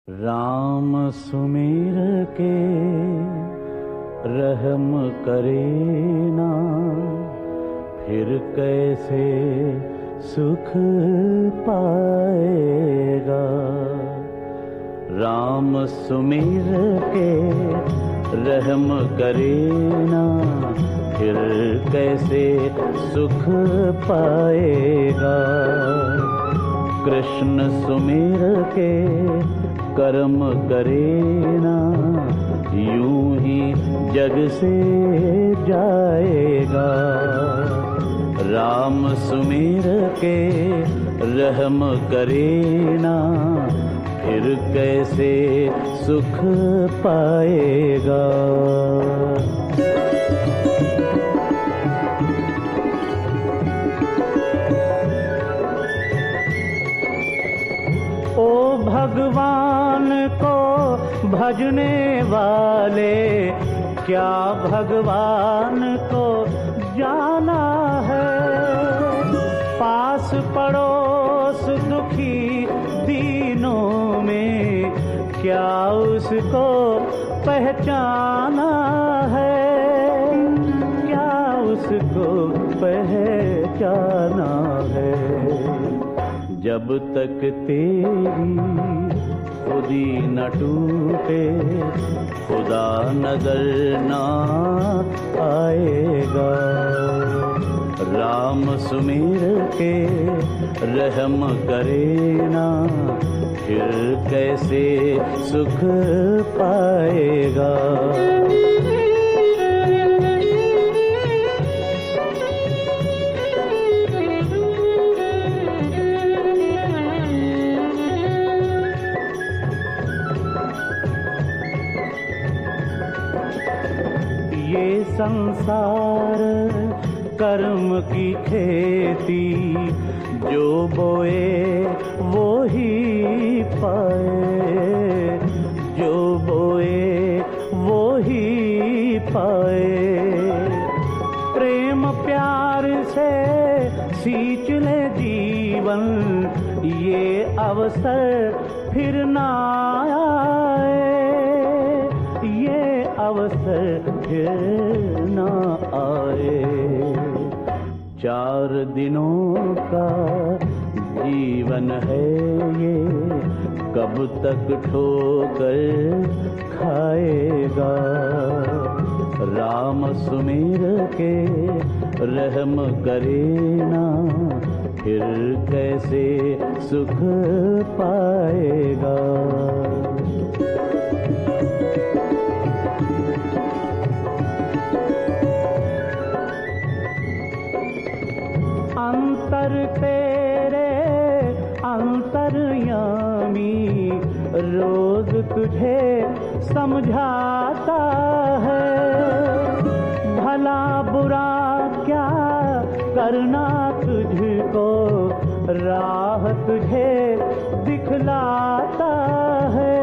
राम सुमिर के रहम करे ना, फिर कैसे सुख पाएगा। राम सुमिर के रहम करे ना, फिर कैसे सुख पाएगा। कृष्ण सुमिर के कर्म करे ना, यूं ही जग से जाएगा। राम सुमिर के रहम करे ना, फिर कैसे सुख पाएगा। ओ भगवान को भजने वाले, क्या भगवान को जाना है। पास पड़ोस दुखी दीनों में, क्या उसको पहचाना है। क्या उसको पहचाना है। जब तक तेरी खुदी न टूटे, खुदा नजर ना आएगा। राम सुमिर के रहम करे ना, फिर कैसे सुख पाएगा। ये संसार कर्म की खेती, जो बोए वो ही पाए। जो बोए वो ही पाए। प्रेम प्यार से सींच ले जीवन, ये अवसर फिर ना आए। ये अवसर फिर ना आए। 4 दिनों का जीवन है ये, कब तक ठोकर खाएगा। राम सुमिर के रहम करे ना, फिर कैसे सुख पाएगा। अंतर तेरे अंतर्यामी, रोज तुझे समझाता है। भला बुरा क्या करना तुझको, राह तुझे दिखलाता है।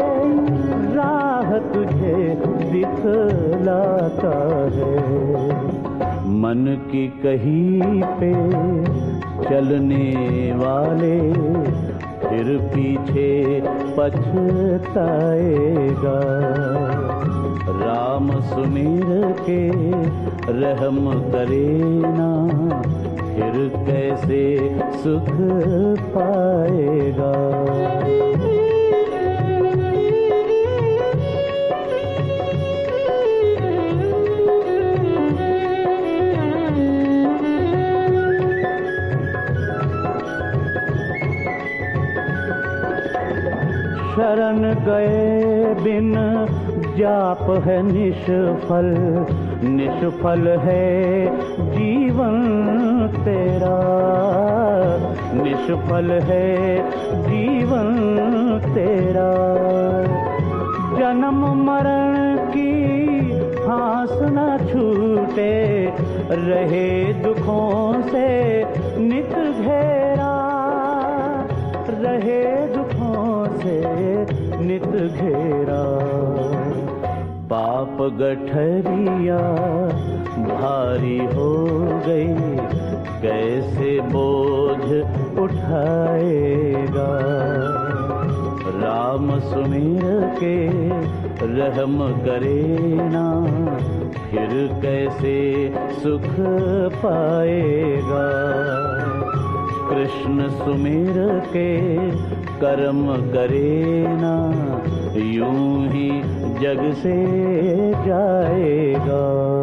राह तुझे दिखलाता है। मन की कहीं पे चलने वाले, फिर पीछे पछताएगा। राम सुमिर के रहम करे ना, फिर कैसे सुख पाएगा। शरण गए बिन जाप है निष्फल, निष्फल है जीवन तेरा। निष्फल है जीवन तेरा। जन्म मरण की सांस न छूटे, रहे दुखों से नित घेरा। रहे दुखों से नित घेरा। पाप गठरिया भारी हो गई, कैसे बोझ उठाएगा। राम राम सुमिर के रहम करे ना, फिर कैसे सुख पाएगा। कृष्ण सुमिर के कर्म करे ना, यूं ही जग से जाएगा।